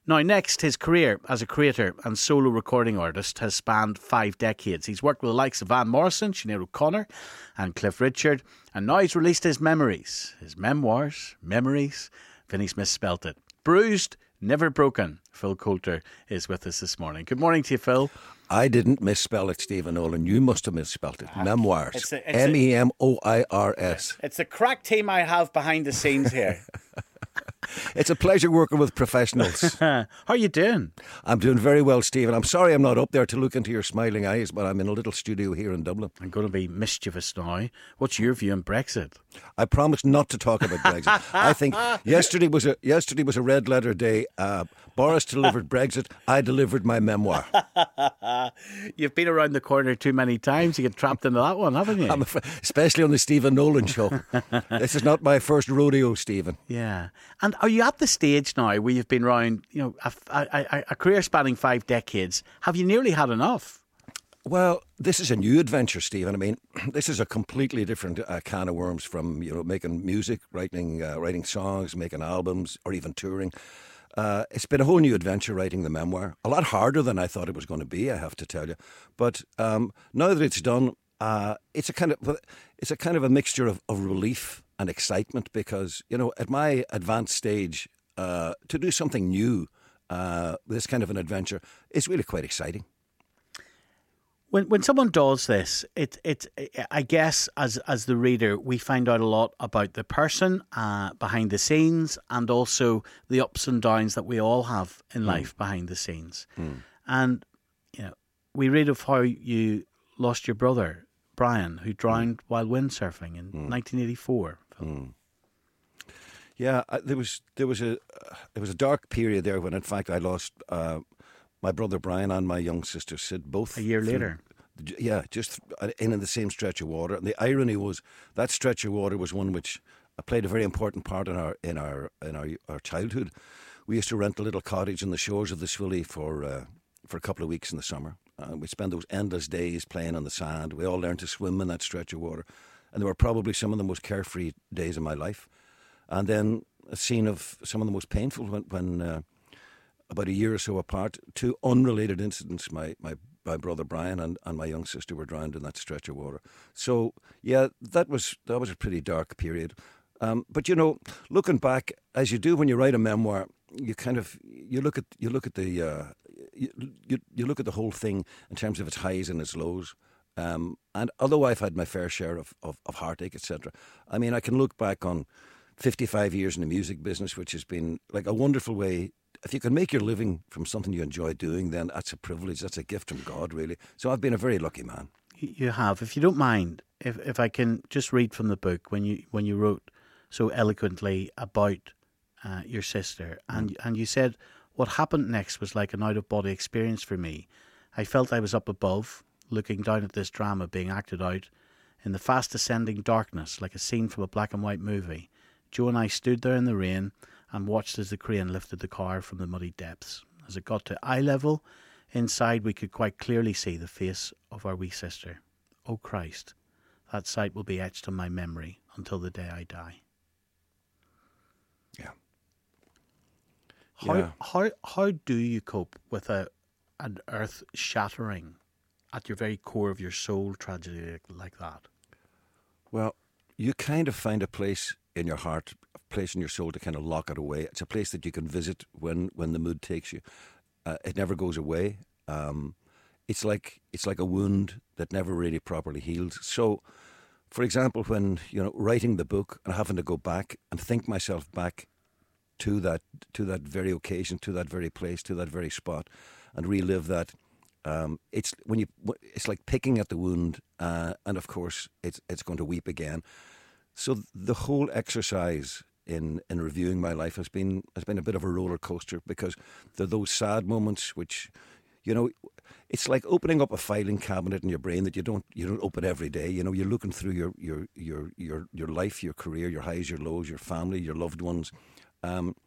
Now, next, his career as a creator and solo recording artist has spanned 5 decades. He's worked with the likes of Van Morrison, Sinead O'Connor and Cliff Richard, and now he's released his memories, his memoirs, memories. Vinny's misspelt it. Bruised, Never Broken. Phil Coulter is with us this morning. Good morning to you, Phil. I didn't misspell it, Stephen Nolan. You must have misspelt it. Memoirs. Memoirs. It's a crack team I have behind the scenes here. It's a pleasure working with professionals. How are you doing? I'm doing very well, Stephen. I'm sorry I'm not up there to look into your smiling eyes, but I'm in a little studio here in Dublin. I'm going to be mischievous now. What's your view on Brexit? I promise not to talk about Brexit. I think yesterday was a red letter day. Boris delivered Brexit. I delivered my memoir. You've been around the corner too many times. You get trapped into that one, haven't you? Especially on the Stephen Nolan show. This is not my first rodeo, Stephen. Yeah. And are you at the stage now where you've been around, a career spanning 5 decades? Have you nearly had enough? Well, this is a new adventure, Stephen. I mean, this is a completely different can of worms from making music, writing songs, making albums, or even touring. It's been a whole new adventure writing the memoir. A lot harder than I thought it was going to be, I have to tell you. But now that it's done, it's a kind of a mixture of relief and excitement because at my advanced stage, to do something new, this kind of an adventure, is really quite exciting. When someone does this, I guess as the reader, we find out a lot about the person behind the scenes and also the ups and downs that we all have in life behind the scenes. And we read of how you lost your brother Brian, who drowned while windsurfing in 1984. Yeah, there was a dark period there when, in fact, I lost my brother Brian and my young sister Sid both a year later. Yeah, just in the same stretch of water. And the irony was that stretch of water was one which played a very important part in our childhood. We used to rent a little cottage on the shores of the Swilly for a couple of weeks in the summer. We'd spend those endless days playing on the sand. We all learned to swim in that stretch of water, and they were probably some of the most carefree days of my life. And then a scene of some of the most painful when about a year or so apart, 2 unrelated incidents. My brother Brian and my young sister were drowned in that stretch of water. So yeah, that was a pretty dark period. But looking back, as you do when you write a memoir, you look at the whole thing in terms of its highs and its lows. And although I've had my fair share of heartache, etc., I mean, I can look back on 55 years in the music business, which has been like a wonderful way. If you can make your living from something you enjoy doing, then that's a privilege. That's a gift from God, really. So I've been a very lucky man. You have. If you don't mind, if I can just read from the book when you wrote so eloquently about your sister, and you said, what happened next was like an out-of-body experience for me. I felt I was up above, looking down at this drama being acted out in the fast-ascending darkness, like a scene from a black and white movie. Joe and I stood there in the rain and watched as the crane lifted the car from the muddy depths. As it got to eye level, inside we could quite clearly see the face of our wee sister. Oh Christ, that sight will be etched on my memory until the day I die. Yeah. How do you cope with an earth-shattering, at your very core of your soul, tragedy like that? Well, you kind of find a place in your heart, a place in your soul to kind of lock it away. It's a place that you can visit when the mood takes you. It never goes away. It's like a wound that never really properly heals. So, for example, when writing the book and having to go back and think myself back to that very occasion, to that very place, to that very spot, and relive that. It's like picking at the wound, and of course it's going to weep again. So the whole exercise in reviewing my life has been a bit of a roller coaster, because there are those sad moments which, it's like opening up a filing cabinet in your brain that you don't open every day. You're looking through your life, your career, your highs, your lows, your family, your loved ones, and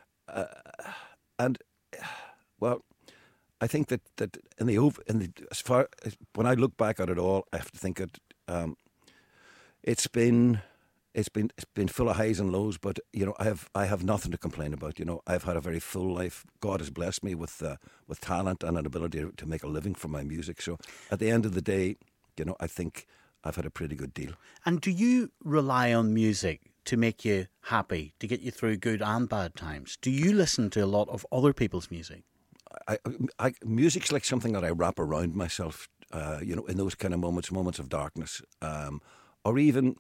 well, I think that as far as when I look back at it all, I have to think it's been it's been full of highs and lows, but I have nothing to complain about. I've had a very full life. God has blessed me with talent and an ability to make a living from my music. So at the end of the day, I think I've had a pretty good deal. And do you rely on music to make you happy, to get you through good and bad times? Do you listen to a lot of other people's music? Music's like something that I wrap around myself, in those kind of moments of darkness, or even,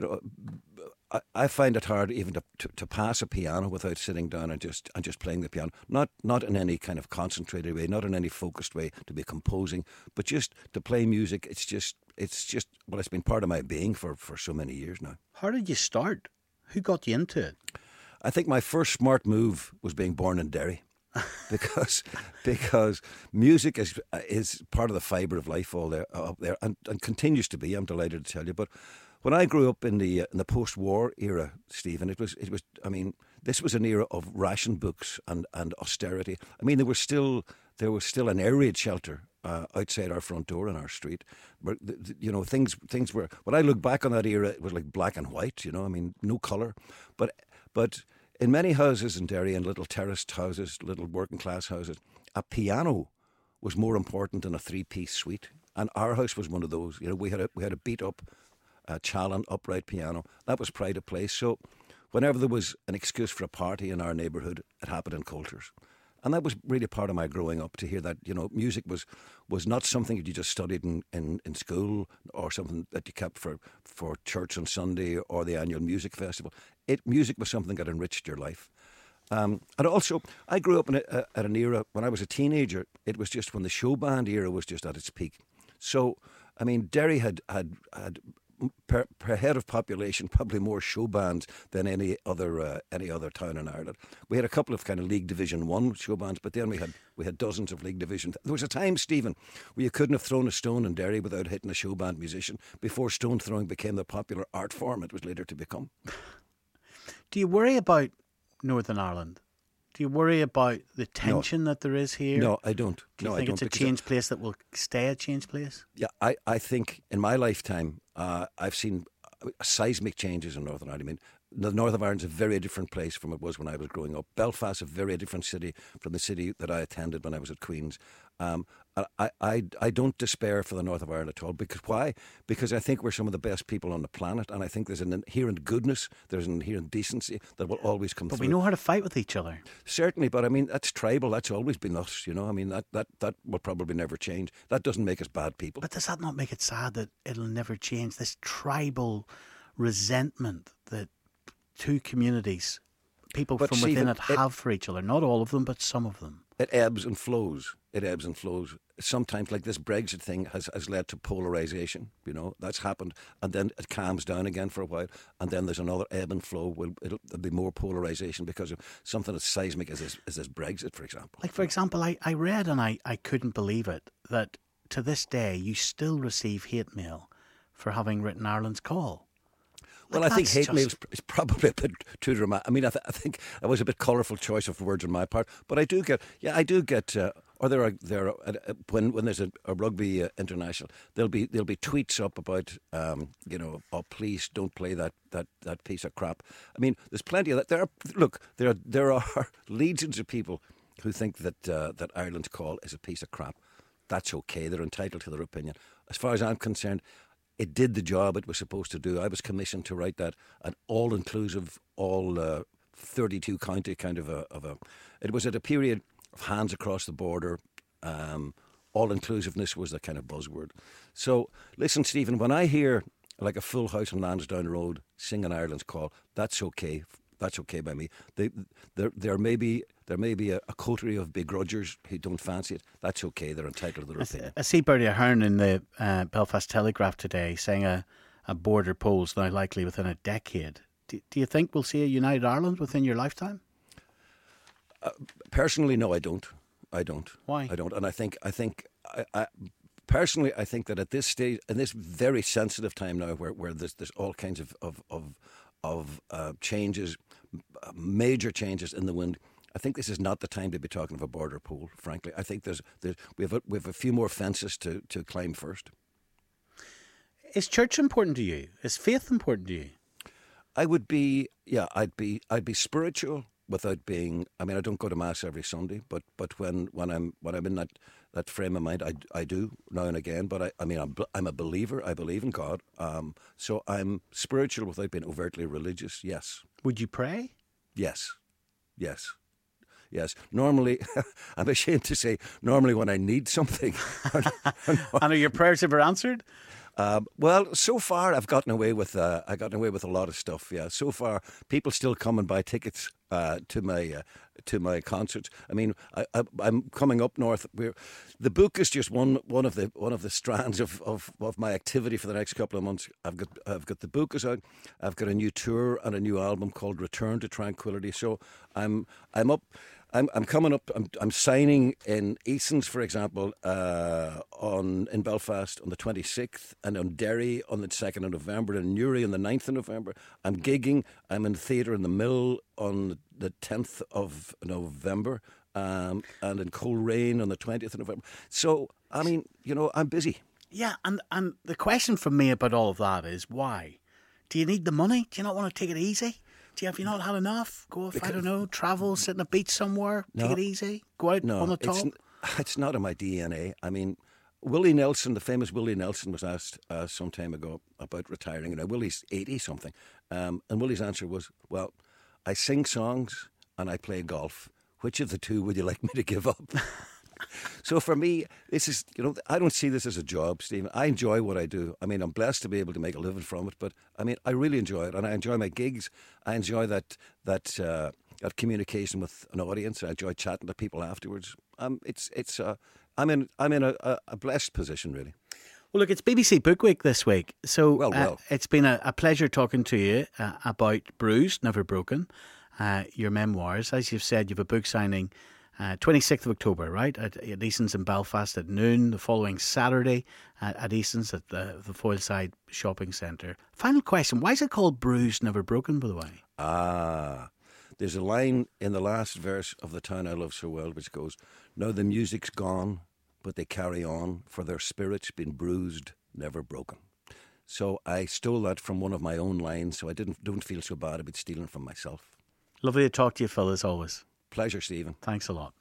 I find it hard even to pass a piano without sitting down and just playing the piano. Not in any kind of concentrated way, not in any focused way to be composing, but just to play music. It's just it's been part of my being for so many years now. How did you start? Who got you into it? I think my first smart move was being born in Derry. because music is part of the fibre of life up there and continues to be. I'm delighted to tell you. But when I grew up in the post-war era, Stephen, it was. I mean, this was an era of ration books and austerity. I mean, there was still an air raid shelter outside our front door in our street. But things were. When I look back on that era, it was like black and white. I mean, no colour, but. In many houses in Derry, in little terraced houses, little working class houses, a piano was more important than a 3-piece suite. And our house was one of those. We had a beat up Challen upright piano. That was pride of place. So whenever there was an excuse for a party in our neighbourhood, it happened in Coulter's. And that was really part of my growing up, to hear that, music was not something that you just studied in school or something that you kept for church on Sunday or the annual music festival. Music was something that enriched your life. And also, I grew up at an era, when I was a teenager, it was just when the show band era was just at its peak. So, I mean, Derry had per head of population, probably more show bands than any other town in Ireland. We had a couple of kind of League Division 1 show bands, but then we had dozens of League Division. There was a time, Stephen, where you couldn't have thrown a stone in Derry without hitting a show band musician before stone throwing became the popular art form it was later to become. Do you worry about Northern Ireland? Do you worry about the tension that there is here? No, I don't. Do you think it's a change place that will stay a change place? Yeah, I think in my lifetime, I've seen seismic changes in Northern Ireland. I mean, the north of Ireland's a very different place from it was when I was growing up. Belfast's a very different city from the city that I attended when I was at Queen's. I don't despair for the north of Ireland at all. Because why? Because I think we're some of the best people on the planet, and I think there's an inherent goodness, there's an inherent decency that will always come through. But we know how to fight with each other. Certainly, but I mean, that's tribal. That's always been us, I mean, that will probably never change. That doesn't make us bad people. But does that not make it sad that it'll never change? This tribal resentment that two communities, people from within it have for each other. Not all of them, but some of them. It ebbs and flows. Sometimes, like this Brexit thing has led to polarisation. That's happened, and then it calms down again for a while, and then there's another ebb and flow. There'll be more polarisation because of something as seismic as this Brexit, for example. Like, for example, I read, and I couldn't believe it, that to this day you still receive hate mail for having written Ireland's Call. Well, I think hate mail is probably a bit too dramatic. I mean, I think that was a bit colourful choice of words on my part. But I do get, or there are when there's a rugby international, there'll be tweets up about, oh, please don't play that piece of crap. I mean, there's plenty of that. There are legions of people who think that Ireland's Call is a piece of crap. That's okay. They're entitled to their opinion. As far as I'm concerned, it did the job it was supposed to do. I was commissioned to write that, an all-inclusive, all 32 county kind of a. It was at a period of hands across the border. All-inclusiveness was the kind of buzzword. So, listen, Stephen, when I hear like a full house on Lansdowne Road singing Ireland's Call, that's okay. That's okay by me. There may be a coterie of begrudgers who don't fancy it. That's okay. They're entitled to their opinion. I see Bertie Ahern in the Belfast Telegraph today saying a border poll's now likely within a decade. Do you think we'll see a united Ireland within your lifetime? Personally, no, I don't. Why? I don't. And I think personally, I think that at this stage, in this very sensitive time now, where there's all kinds of changes, major changes in the wind, I think this is not the time to be talking of a border poll, frankly. I think we have a few more fences to climb first. Is church important to you? Is faith important to you? I would be, yeah, I'd be spiritual without being. I mean, I don't go to mass every Sunday, but when I'm in that frame of mind, I do now and again. But I mean, I'm a believer. I believe in God. So I'm spiritual without being overtly religious. Yes, Would you pray? yes, yes. Yes, normally, I'm ashamed to say, normally when I need something. And are your prayers ever answered? Well, so far I've gotten away with a lot of stuff. Yeah, so far people still come and buy tickets to my concerts. I mean, I'm coming up north. The book is just one of the strands of my activity for the next couple of months. I've got the book is out. I've got a new tour and a new album called Return to Tranquility. So I'm up. I'm coming up. I'm signing in Eason's, for example, in Belfast on the 26th, and on Derry on the 2nd of November, and Newry on the 9th of November. I'm gigging. I'm in the theatre in the Mill on the 10th of November, and in Coleraine on the 20th of November. So I mean, I'm busy. Yeah, and the question for me about all of that is why? Do you need the money? Do you not want to take it easy? Have you not had enough? Go off, I don't know, travel, sit on a beach somewhere, take it easy, go out on the top? It's not in my DNA. I mean, Willie Nelson, the famous Willie Nelson, was asked some time ago about retiring. Now, Willie's 80-something. And Willie's answer was, well, I sing songs and I play golf. Which of the two would you like me to give up? So for me, this is, I don't see this as a job, Stephen. I enjoy what I do. I mean, I'm blessed to be able to make a living from it, but I mean, I really enjoy it, and I enjoy my gigs. I enjoy that communication with an audience. I enjoy chatting to people afterwards. I'm in a blessed position, really. Well, look, it's BBC Book Week this week, so well. It's been a pleasure talking to you about Bruised, Never Broken, your memoirs. As you've said, you have a book signing 26th of October, right, at Eason's in Belfast at noon. The following Saturday at Eason's at the Foyleside Shopping Centre. Final question, why is it called Bruised, Never Broken, by the way? There's a line in the last verse of The Town I Love So Well which goes, now the music's gone, but they carry on, for their spirit's been bruised, never broken. So I stole that from one of my own lines, so I don't feel so bad about stealing from myself. Lovely to talk to you, Phil, as always. Pleasure, Stephen. Thanks a lot.